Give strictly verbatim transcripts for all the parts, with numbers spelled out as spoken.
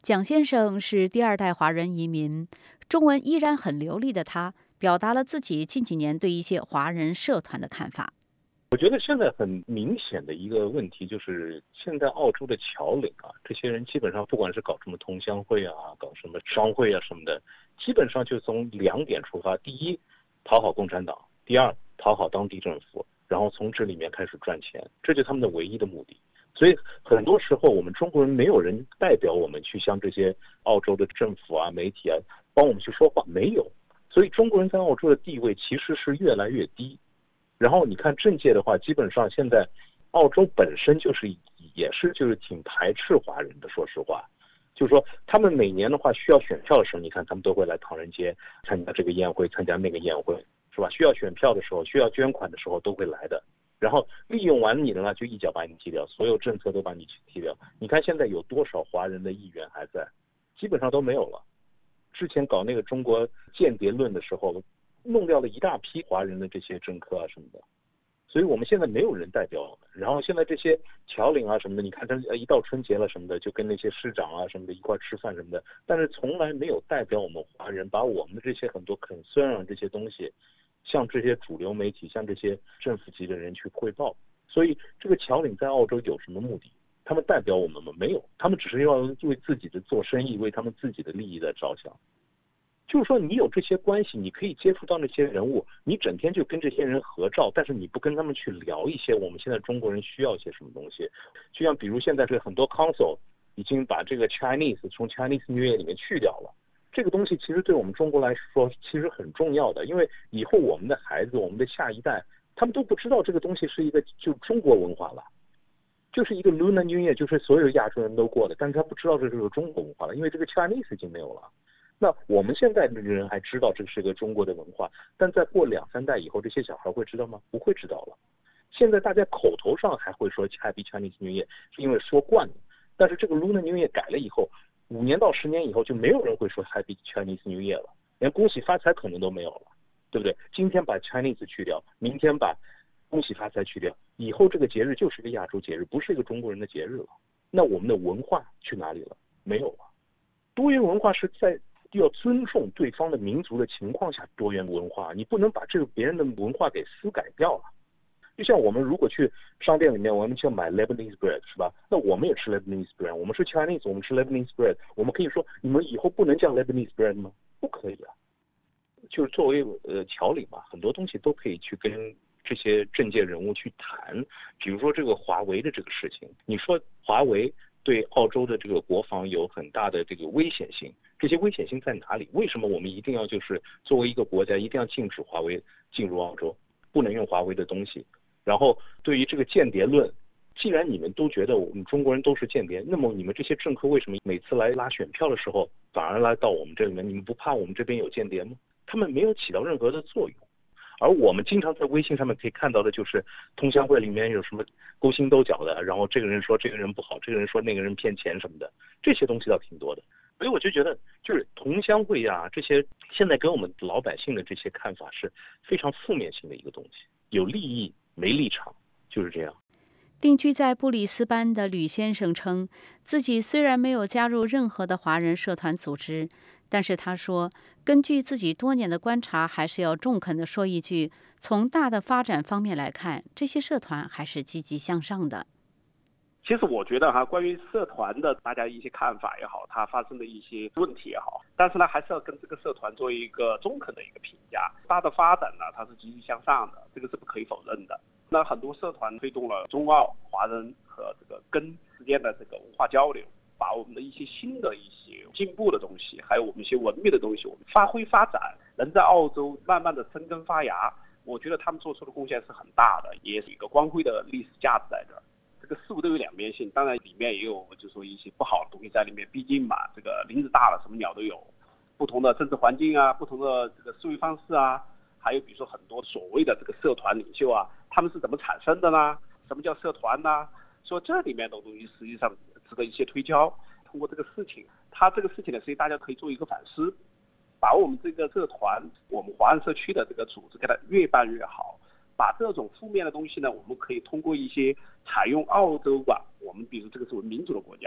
蒋先生是第二代华人移民，中文依然很流利的他，表达了自己近几年对一些华人社团的看法。 我觉得现在很明显的一个问题就是，现在澳洲的侨领啊，这些人基本上不管是搞什么同乡会啊，搞什么商会啊什么的，基本上就从两点出发：第一，讨好共产党；第二，讨好当地政府，然后从这里面开始赚钱，这就是他们的唯一的目的。所以很多时候我们中国人没有人代表我们去向这些澳洲的政府啊、媒体啊帮我们去说话，没有。所以中国人在澳洲的地位其实是越来越低。然后你看政界的话，基本上现在澳洲本身就是也是就是挺排斥华人的，说实话。就是说他们每年的话需要选票的时候，你看他们都会来唐人街参加这个宴会，参加那个宴会，是吧？需要选票的时候，需要捐款的时候都会来的。然后利用完你的呢，就一脚把你踢掉，所有政策都把你踢掉。你看现在有多少华人的议员还在？基本上都没有了。之前搞那个中国间谍论的时候，弄掉了一大批华人的这些政客啊什么的。所以我们现在没有人代表我们。然后现在这些侨领啊什么的，你看他一到春节了什么的，就跟那些市长啊什么的一块吃饭什么的，但是从来没有代表我们华人把我们的这些很多 concern 啊这些东西向这些主流媒体、向这些政府级的人去汇报。所以这个侨领在澳洲有什么目的？他们代表我们吗？没有，他们只是要为自己的做生意，为他们自己的利益在着想。就是说你有这些关系，你可以接触到那些人物，你整天就跟这些人合照，但是你不跟他们去聊一些我们现在中国人需要些什么东西。就像比如现在这很多 council 已经把这个 Chinese 从 Chinese New Year 里面去掉了，这个东西其实对我们中国来说其实很重要的，因为以后我们的孩子，我们的下一代，他们都不知道这个东西是一个就中国文化了，就是一个 Lunar New Year， 就是所有亚洲人都过的，但是他不知道这是个中国文化了，因为这个 Chinese 已经没有了。那我们现在的人还知道这是个中国的文化，但再过两三代以后，这些小孩会知道吗？不会知道了。现在大家口头上还会说 Happy Chinese New Year， 是因为说惯了。但是这个 Lunar New Year 改了以后，五年到十年以后，就没有人会说 Happy Chinese New Year 了，连恭喜发财可能都没有了，对不对？今天把 Chinese 去掉，明天把恭喜发财去掉，以后这个节日就是个亚洲节日，不是一个中国人的节日了。那我们的文化去哪里了？没有了。多元文化是在要尊重对方的民族的情况下多元文化，你不能把这个别人的文化给撕改掉了。就像我们如果去商店里面，我们去买 Lebanese bread 是吧？那我们也吃 Lebanese bread， 我们是 Chinese， 我们吃 Lebanese bread， 我们可以说你们以后不能叫 Lebanese bread 吗？不可以啊。就是作为呃侨领嘛，很多东西都可以去跟这些政界人物去谈，比如说这个华为的这个事情，你说华为对澳洲的这个国防有很大的这个危险性，这些危险性在哪里？为什么我们一定要就是作为一个国家一定要禁止华为进入澳洲，不能用华为的东西？然后对于这个间谍论，既然你们都觉得我们中国人都是间谍，那么你们这些政客为什么每次来拉选票的时候反而来到我们这里面？你们不怕我们这边有间谍吗？他们没有起到任何的作用。而我们经常在微信上面可以看到的就是通乡会里面有什么勾心斗角的，然后这个人说这个人不好，这个人说那个人骗钱什么的，这些东西倒挺多的。所以我就觉得就是同乡会啊，这些现在跟我们老百姓的这些看法是非常负面性的一个东西，有利益没立场，就是这样。 定居在布里斯班的吕先生称，自己虽然没有加入任何的华人社团组织，但是他说，根据自己多年的观察，还是要中肯地说一句，从大的发展方面来看，这些社团还是积极向上的。 其实我觉得哈，关于社团的大家一些看法也好，它发生的一些问题也好，但是呢，还是要跟这个社团做一个中肯的一个评价。大的发展呢，它是积极向上的，这个是不可以否认的。那很多社团推动了中澳华人和这个根之间的这个文化交流，把我们的一些新的一些进步的东西，还有我们一些文明的东西，我们发挥发展，能在澳洲慢慢的生根发芽。我觉得他们做出的贡献是很大的，也是一个光辉的历史价值在这儿。这个事物都有两面性，当然里面也有就说一些不好的东西在里面，毕竟嘛，这个林子大了，什么鸟都有，不同的政治环境啊，不同的这个思维方式啊，还有比如说很多所谓的这个社团领袖啊，他们是怎么产生的呢？什么叫社团呢？说这里面的东西实际上值得一些推敲。通过这个事情，他这个事情呢，所以大家可以做一个反思，把我们这个社团，我们华人社区的这个组织给它越办越好。把这种负面的东西呢，我们可以通过一些采用澳洲吧，我们比如这个是民主的国家，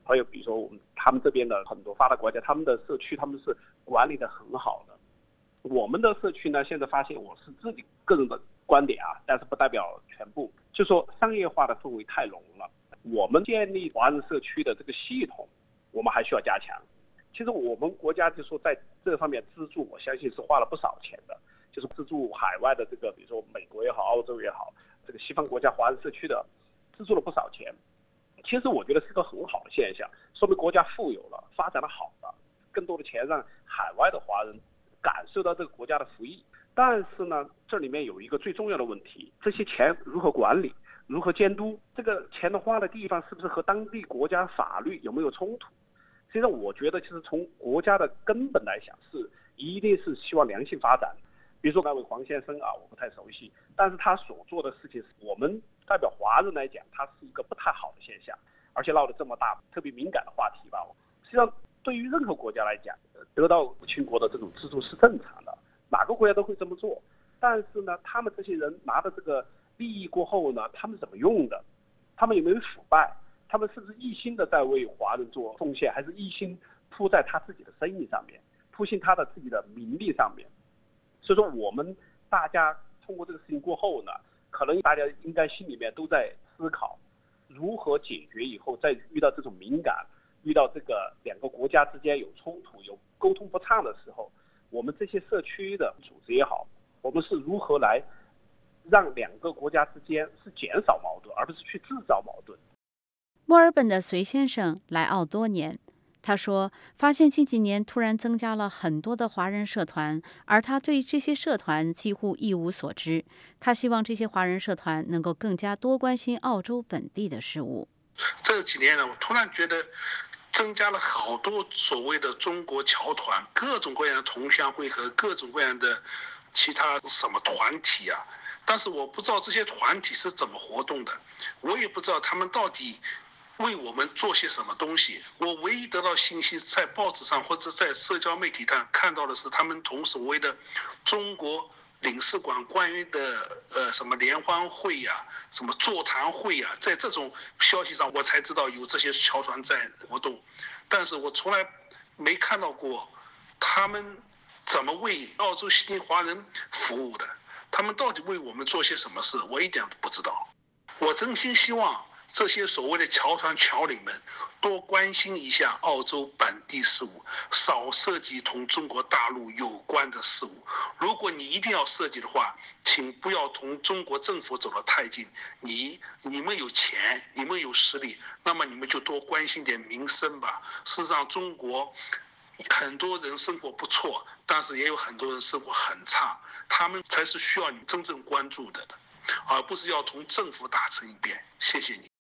还有比如说我们他们这边的很多发达国家，他们的社区他们是管理的很好的。我们的社区呢，现在发现我是自己个人的观点啊，但是不代表全部，就说商业化的氛围太浓了。我们建立华人社区的这个系统，我们还需要加强。其实我们国家就说在这方面资助，我相信是花了不少钱的，就是资助海外的这个，比如说美国也好，澳洲也好，这个西方国家华人社区的资助了不少钱。其实我觉得是个很好的现象，说明国家富有了，发展的好了，更多的钱让海外的华人感受到这个国家的福利。但是呢，这里面有一个最重要的问题，这些钱如何管理，如何监督，这个钱的花的地方是不是和当地国家法律有没有冲突？实际上我觉得其实从国家的根本来讲，是一定是希望良性发展。比如说那位黄先生啊，我不太熟悉，但是他所做的事情，我们代表华人来讲，他是一个不太好的现象，而且闹得这么大，特别敏感的话题吧。实际上对于任何国家来讲，得到亲国的这种资助是正常的，哪个国家都会这么做。但是呢，他们这些人拿的这个利益过后呢，他们怎么用的？他们有没有腐败？他们是不是一心的在为华人做奉献，还是一心扑在他自己的生意上面，扑信他的自己的名利上面？所以说我们大家通过这个事情过后呢，可能大家应该心里面都在思考如何解决，以后再遇到这种敏感，遇到这个两个国家之间有冲突有沟通不畅的时候，我们这些社区的组织也好，我们是如何来让两个国家之间是减少矛盾，而不是去制造矛盾。 墨尔本的隋先生来澳多年，他说发现近几年突然增加了很多的华人社团，而他对这些社团几乎一无所知。他希望这些华人社团能够更加多关心澳洲本地的事务。 这几年呢，我突然觉得增加了好多所谓的中国侨团，各种各样的同乡会和各种各样的其他什么团体啊，但是我不知道这些团体是怎么活动的，我也不知道他们到底为我们做些什么东西。我唯一得到信息，在报纸上或者在社交媒体上看到的是，他们同所谓的中国领事馆关于的呃什么联欢会呀、啊、什么座谈会呀、啊，在这种消息上我才知道有这些侨团在活动，但是我从来没看到过他们怎么为澳洲悉尼华人服务的，他们到底为我们做些什么事，我一点都不知道。我真心希望这些所谓的侨团侨领们多关心一下澳洲本地事务，少涉及同中国大陆有关的事务。如果你一定要涉及的话，请不要同中国政府走得太近。你你们有钱，你们有实力，那么你们就多关心点民生吧。事实上，中国很多人生活不错，但是也有很多人生活很差，他们才是需要你真正关注的，而不是要同政府打成一片。谢谢你。